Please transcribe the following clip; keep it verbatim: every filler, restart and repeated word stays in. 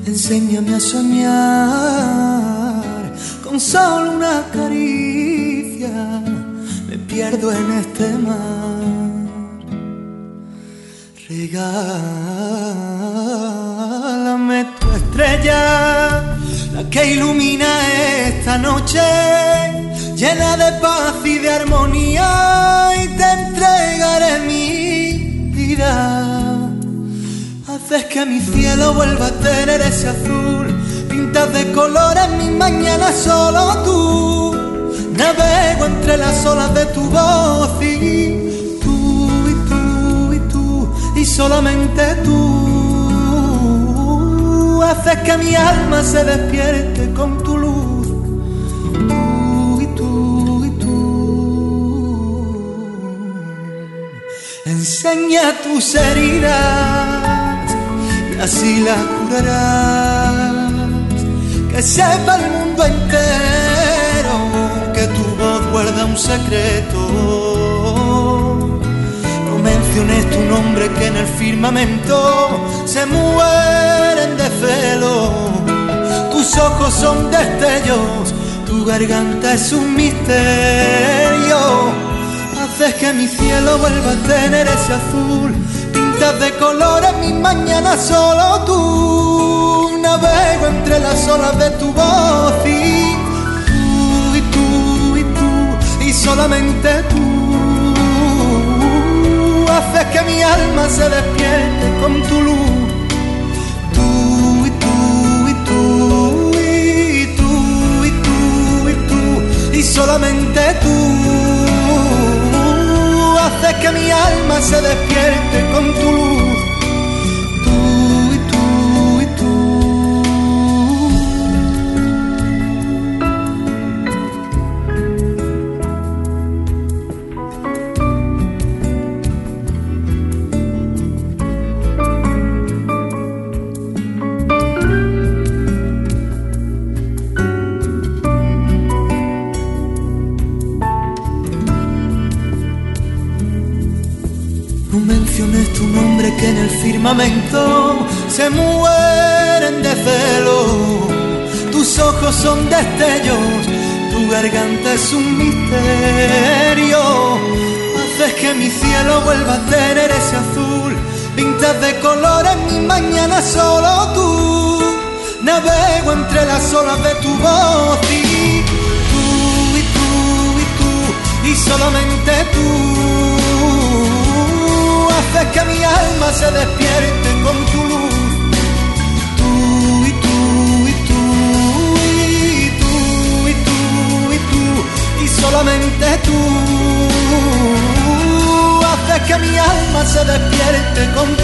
Enséñame a soñar con solo una caricia, me pierdo en este mar. Regálame tu estrella, la que ilumina esta noche, llena de paz y de armonía, y te entregaré mi vida. Haces que mi cielo vuelva a tener ese azul, pintas de colores mis mañanas solo tú. Navego entre las olas de tu voz y tú, y tú, y tú, y solamente tú. Haces que mi alma se despierte con tu luz. Tú y tú y tú. Enseña tus heridas, así la curarás, que sepa el mundo entero que tu voz guarda un secreto. No menciones tu nombre, que en el firmamento se mueren de celo. Tus ojos son destellos, tu garganta es un misterio. Haces que mi cielo vuelva a tener ese azul, de colores mis mañanas solo tú. Navego entre las olas de tu voz y tú, y tú, y tú, y solamente tú. Haces que mi alma se despierte con tu luz. Tú y tú, y tú, y tú, y tú, y tú, y solamente tú. Haces que mi alma se despierte con tu luz. Tú y tú y tú. No menciones tu nombre, que en el firmamento se mueren de celo. Tus ojos son destellos, tu garganta es un misterio. Haces que mi cielo vuelva a tener ese azul, pintas de colores mis mañanas solo tú. Navego entre las olas de tu voz y tú, y tú, y tú, y solamente tú. Haces que mi alma se despierte con tu luz. Tú y tú y tú, y tú, y tú, y tú, y solamente tú. Haces que mi alma se despierte con tu luz.